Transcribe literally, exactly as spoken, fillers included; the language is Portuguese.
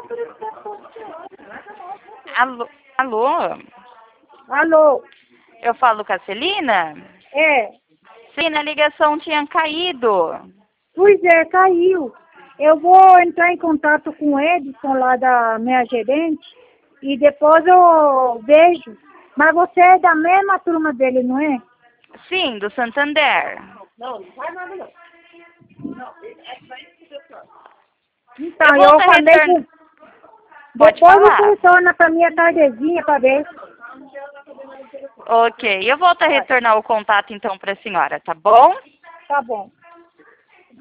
Alô? Alô? Alô? Eu falo com a Celina? É. Celina, a ligação tinha caído. Pois é, caiu. Eu vou entrar em contato com o Edson lá da minha gerente e depois eu vejo. Mas você é da mesma turma dele, não é? Sim, do Santander. Não, não faz nada não. Não, é só isso. Então, Eu eu, volto a falei retornar. com... Pode Depois falar. você retorna pra minha tardezinha pra ver. Ok, eu volto a retornar o contato então para a senhora, tá bom? Tá bom.